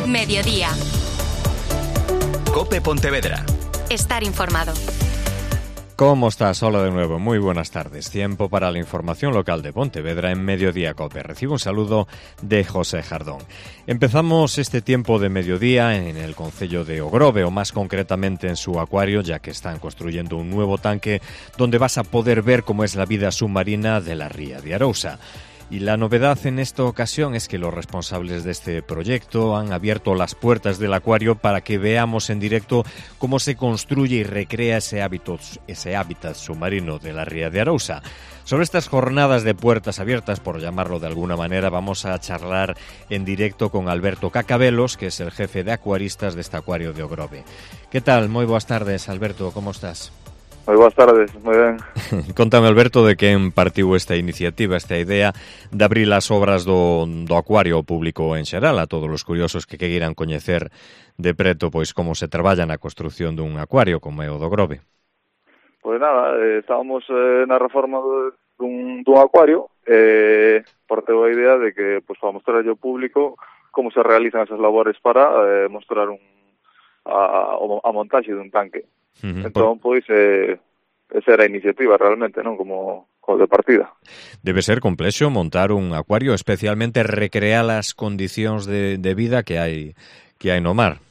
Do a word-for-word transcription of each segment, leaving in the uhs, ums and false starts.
Mediodía. COPE Pontevedra. Estar informado. ¿Cómo estás? Hola de nuevo, muy buenas tardes. Tiempo para la información local de Pontevedra en Mediodía COPE. Recibo un saludo de José Jardón. Empezamos este tiempo de mediodía en el concello de Ogrove, o más concretamente en su acuario, ya que están construyendo un nuevo tanque donde vas a poder ver cómo es la vida submarina de la ría de Arousa. Y la novedad en esta ocasión es que los responsables de este proyecto han abierto las puertas del acuario para que veamos en directo cómo se construye y recrea ese hábitat, ese hábitat submarino de la ría de Arousa. Sobre estas jornadas de puertas abiertas, por llamarlo de alguna manera, vamos a charlar en directo con Alberto Cacabelos, que es el jefe de acuaristas de este acuario de Ogrove. ¿Qué tal? Muy buenas tardes, Alberto, ¿cómo estás? Moi boas tardes, moi ben. Contame, Alberto, de quen partiu esta iniciativa, esta idea de abrir as obras do, do acuario público en xeral a todos os curiosos que queiran coñecer de preto pois como se traballa na construción dun acuario como é o do Grove. Pois nada, eh, estábamos eh, na reforma do, dun, dun acuario e eh, parteu a idea de que pois, para mostrar ao público como se realizan esas labores para eh, mostrar un, a, a montaxe dun tanque. Uh-huh. Entón, pois, eh, esa era a iniciativa realmente, non? Como, como de partida. Debe ser complexo montar un acuario, especialmente recrear as condicións de, de vida que hai que hai no mar.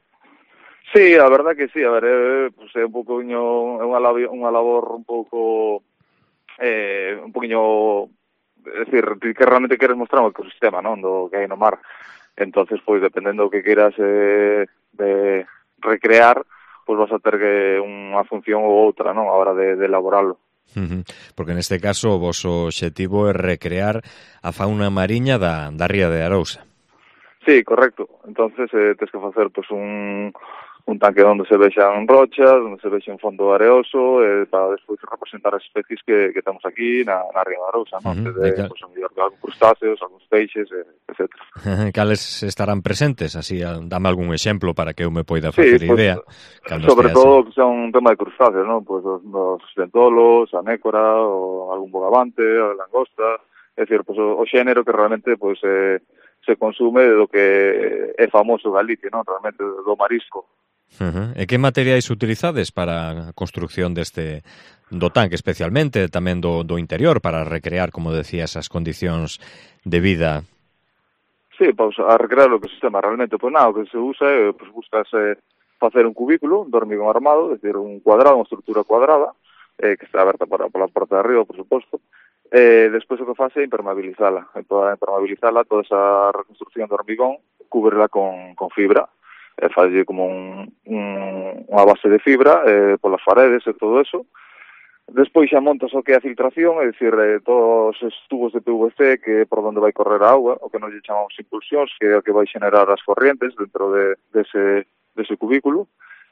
Sí, a verdad que sí, a ver, eh, pues, é un pouco é unha labor, unha labor un pouco eh, un poquinho, é dicir, que realmente queres mostrar o ecosistema, non? Do que hai no mar. Entonces, pois, dependendo do que queiras eh, de recrear, pois vas a ter que unha función ou outra, non, a hora de, de elaborarlo. Uh-huh. Porque neste caso o vosso obxectivo é recrear a fauna mariña da, da ría de Arousa. Sí, correcto. Entonces, eh, tens que facer pois, un, un tanque onde se vexan rochas, onde se vexe un fondo areoso, eh, para despois representar as especies que, que temos aquí na, na ría de Arousa, non? Uh-huh. Desde, pois, algúns crustáceos, algúns peixes, eh, etcétera. Uh-huh. Cales estarán presentes? Así, dame algún exemplo para que eu me poida facer sí, pues, idea. Sobre todo, que son un tema de crustáceos, non? Pois pues, os, os dentolos, a nécora, ou algún bogavante, a langosta, é dicir, pois, pues, o, o xénero que realmente, pois, pues, eh, se consume do que é famoso Galicia, non? Realmente do marisco. Uh-huh. E que materiais utilizades para a construcción deste do tanque, especialmente tamén do, do interior, para recrear, como decías, as condicións de vida? Sí, pues, a recrear o ecosistema, realmente, pois pues, nada, o que se usa é, pues, buscas eh, facer un cubículo de hormigón armado, é dicir, un cuadrado, unha estrutura cuadrada, eh, que está aberta por, por la parte de arriba, por suposto. Eh, despois o que faz é impermeabilizala. E para impermeabilizala, toda esa reconstrucción de hormigón, cúbrela con, con fibra. Eh, falle como un, un, unha base de fibra eh, polas paredes e todo eso. Despois xa montas o que é a filtración, é dicir, eh, todos os tubos de P V C que é por onde vai correr a auga, o que nos lle chamamos impulsións, que é o que vai xenerar as corrientes dentro de, dese, dese cubículo.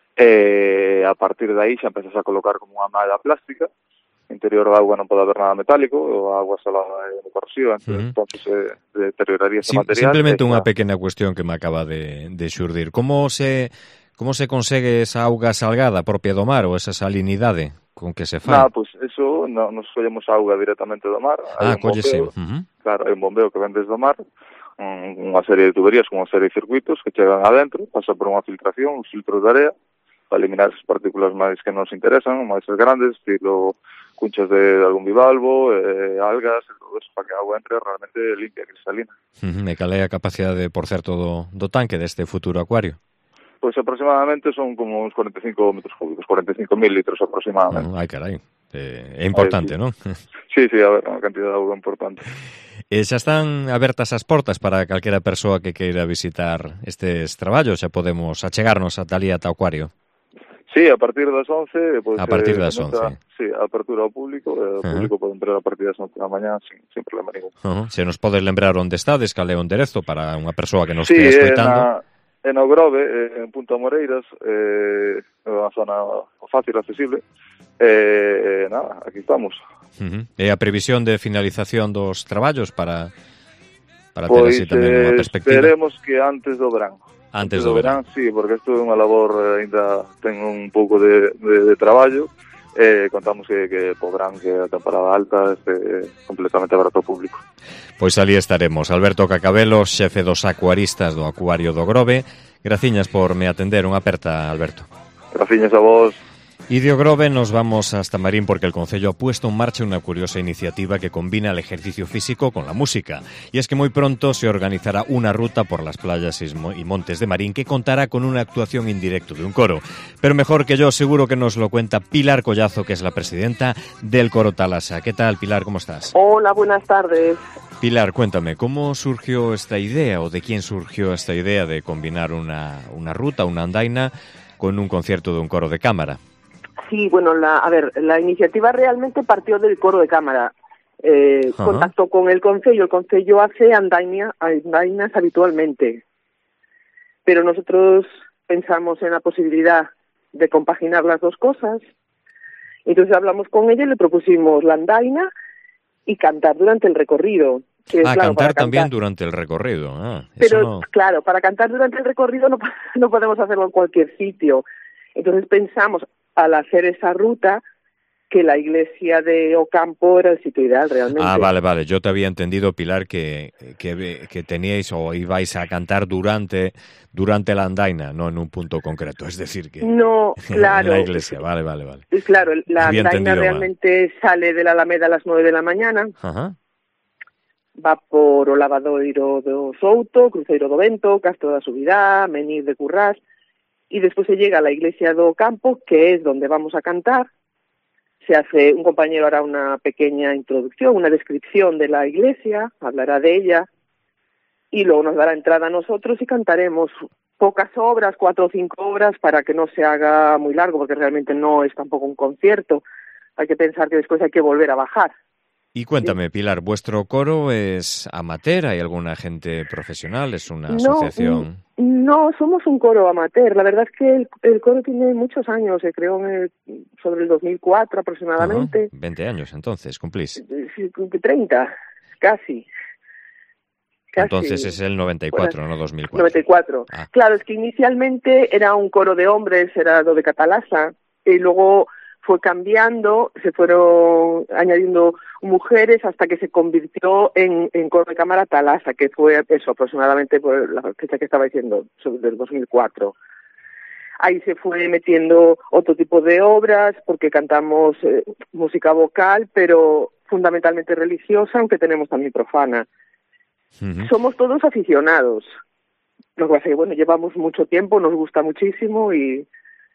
E a partir de aí xa empezas a colocar como unha malla plástica. Interior da auga non pode haber nada metálico, o a agua salada é corrosiva, uh-huh. Entón se deterioraría ese Sim, material. Simplemente unha pequena cuestión que me acaba de, de xurdir. Como se como se consegue esa auga salgada propia do mar ou esa salinidade con que se fai? Nada, pois pues eso, no, nos collemos auga directamente do mar. Ah, collese. Uh-huh. Claro, hai un bombeo que ven desde o mar, un, unha serie de tuberías con unha serie de circuitos que chegan adentro, pasa por unha filtración, uns filtros de area, para eliminar esas partículas máis que nos interesan, máis grandes, estilo cunchas de algún bivalvo, eh, algas, e todo eso, para que a agua entre realmente limpia, cristalina. Uh-huh. E cal é a capacidade, por certo, do, do tanque deste futuro acuario? Pois pues aproximadamente son como uns cuarenta e cinco metros cúbicos, cuarenta e cinco mil litros aproximadamente. Uh, ai, carai, é, é importante, Ay, sí. non? Sí, sí, a ver, unha cantidad de auga importante. E xa están abertas as portas para calquera persoa que queira visitar estes traballos, xa podemos achegarnos ata ali ata o acuario. Sí, a partir das once... Pues, a partir das eh, once. Sí, a apertura ao público. Eh, o uh-huh. público pode entrar a partir das once da mañá sin, sin problema ningún. Uh-huh. Se nos podes lembrar onde estades, cal é o enderezo para unha persoa que nos sí, estea escoitando. Sí, en Ogrove, en Punta Moreiras, eh, unha zona fácil, accesible. Eh, nada, aquí estamos. Uh-huh. E a previsión de finalización dos traballos para, para pues, ter así tamén unha perspectiva? Esperemos que antes do verán. Antes do verán. Sí, porque isto é unha labor, ainda ten un pouco de, de, de traballo, eh, contamos que, que podrán que a temporada alta este completamente aberto ao público. Pois ali estaremos. Alberto Cacabelo, xefe dos acuaristas do Acuario do Grove. Graciñas por me atender. Unha aperta, Alberto. Graciñas a vos. Y de Ogrove nos vamos hasta Marín porque el Concello ha puesto en marcha una curiosa iniciativa que combina el ejercicio físico con la música. Y es que muy pronto se organizará una ruta por las playas y montes de Marín que contará con una actuación en directo de un coro. Pero mejor que yo, seguro que nos lo cuenta Pilar Collazo, que es la presidenta del Coro Talasa. ¿Qué tal, Pilar? ¿Cómo estás? Hola, buenas tardes. Pilar, cuéntame, ¿cómo surgió esta idea o de quién surgió esta idea de combinar una, una ruta, una andaina, con un concierto de un coro de cámara? Sí, bueno, la, a ver, la iniciativa realmente partió del coro de cámara. Eh, contactó con el Concello. El Concello hace andaina, andainas habitualmente. Pero nosotros pensamos en la posibilidad de compaginar las dos cosas. Entonces hablamos con ella y le propusimos la andaina y cantar durante el recorrido. Que, ah, claro, cantar cantar también durante el recorrido. Ah, Pero, eso no... claro, para cantar durante el recorrido no, no podemos hacerlo en cualquier sitio. Entonces pensamos, al hacer esa ruta, que la iglesia de Ocampo era el sitio ideal realmente. Ah, vale, vale. Yo te había entendido, Pilar, que, que, que teníais o ibais a cantar durante durante la andaina, no en un punto concreto. Es decir, que no, claro, en la iglesia. Vale, vale, vale. Claro, la había andaina realmente mal. Sale de la Alameda a las nueve de la mañana. Ajá. Va por o Lavadoiro do Souto, Cruceiro do Vento, Castro da Subirá, Menir de Currás, y después se llega a la iglesia do Campo, que es donde vamos a cantar. Se hace, un compañero hará una pequeña introducción, una descripción de la iglesia, hablará de ella, y luego nos dará entrada a nosotros y cantaremos pocas obras, cuatro o cinco obras, para que no se haga muy largo, porque realmente no es tampoco un concierto. Hay que pensar que después hay que volver a bajar. Y cuéntame, Pilar, ¿vuestro coro es amateur? ¿Hay alguna gente profesional? ¿Es una no, asociación? No, somos un coro amateur. La verdad es que el, el coro tiene muchos años. Se creó en el, sobre el dos mil cuatro aproximadamente. Ajá, veinte años, entonces, ¿cumplís? treinta, casi. Casi. Entonces es el noventa y cuatro, bueno, no dos mil cuatro. noventa y cuatro. Ah. Claro, es que inicialmente era un coro de hombres, era lo de Catalasa, y luego fue cambiando, se fueron añadiendo mujeres hasta que se convirtió en, en coro de cámara Talasa, que fue eso aproximadamente por la fecha que estaba diciendo, sobre el dos mil cuatro. Ahí se fue metiendo otro tipo de obras, porque cantamos eh, música vocal, pero fundamentalmente religiosa, aunque tenemos también profana. Uh-huh. Somos todos aficionados. Lo que pasa es que, bueno, llevamos mucho tiempo, nos gusta muchísimo y,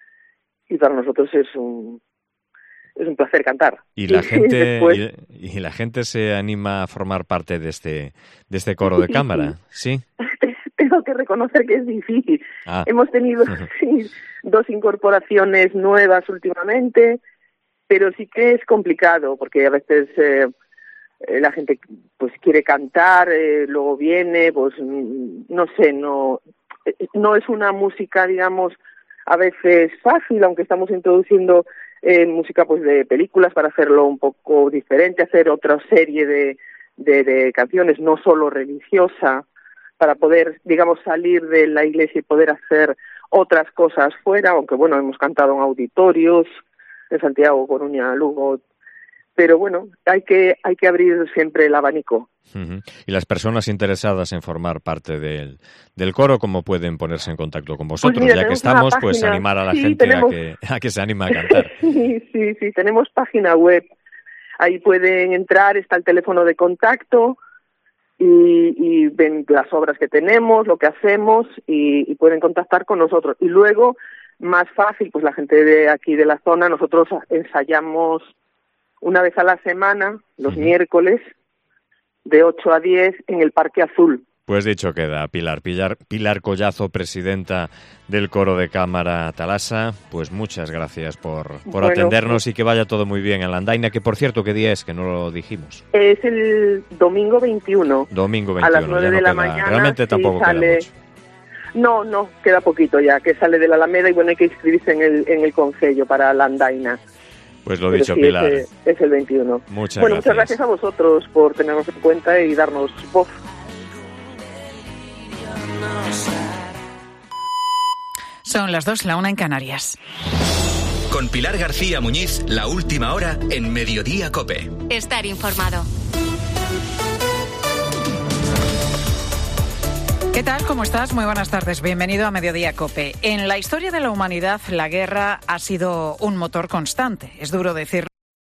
y para nosotros es un... es un placer cantar. Y la gente Después... y, y la gente se anima a formar parte de este de este coro de cámara, ¿sí? Tengo que reconocer que es difícil. Ah. Hemos tenido sí, dos incorporaciones nuevas últimamente, pero sí que es complicado porque a veces eh, la gente pues quiere cantar, eh, luego viene, pues no sé, no no es una música, digamos, a veces fácil, aunque estamos introduciendo Eh, música pues de películas para hacerlo un poco diferente, hacer otra serie de, de, de canciones, no solo religiosa, para poder, digamos, salir de la iglesia y poder hacer otras cosas fuera, aunque bueno, hemos cantado en auditorios, en Santiago, Coruña, Lugo, pero bueno, hay que, hay que abrir siempre el abanico. Uh-huh. Y las personas interesadas en formar parte del, del coro, ¿cómo pueden ponerse en contacto con vosotros? Pues mira, ya que estamos, pues animar a la sí, gente tenemos... a, que, a que se anime a cantar. sí, sí, sí, tenemos página web. Ahí pueden entrar, está el teléfono de contacto y, y ven las obras que tenemos, lo que hacemos y, y pueden contactar con nosotros. Y luego, más fácil, pues la gente de aquí de la zona, nosotros ensayamos una vez a la semana, los uh-huh. miércoles, de ocho a diez en el Parque Azul. Pues dicho queda, Pilar, Pilar, Pilar Collazo, presidenta del Coro de Cámara Talasa, pues muchas gracias por, por bueno, atendernos pues, y que vaya todo muy bien en la andaina, que por cierto, ¿qué día es? Que no lo dijimos. Es el domingo veintiuno. Domingo veintiuno, a las nueve ya no de la queda, mañana. Realmente sí, tampoco sale... queda mucho. No, no, queda poquito ya, que sale de la Alameda y bueno, hay que inscribirse en el, en el Concello para la andaina. Pues lo Pero dicho, sí, Pilar. Es, es el veintiuno. Muchas bueno, gracias. muchas gracias a vosotros por tenernos en cuenta y darnos voz. Son las dos, la una en Canarias. Con Pilar García Muñiz, la última hora en Mediodía COPE. Estar informado. ¿Qué tal? ¿Cómo estás? Muy buenas tardes. Bienvenido a Mediodía COPE. En la historia de la humanidad, la guerra ha sido un motor constante. Es duro decirlo.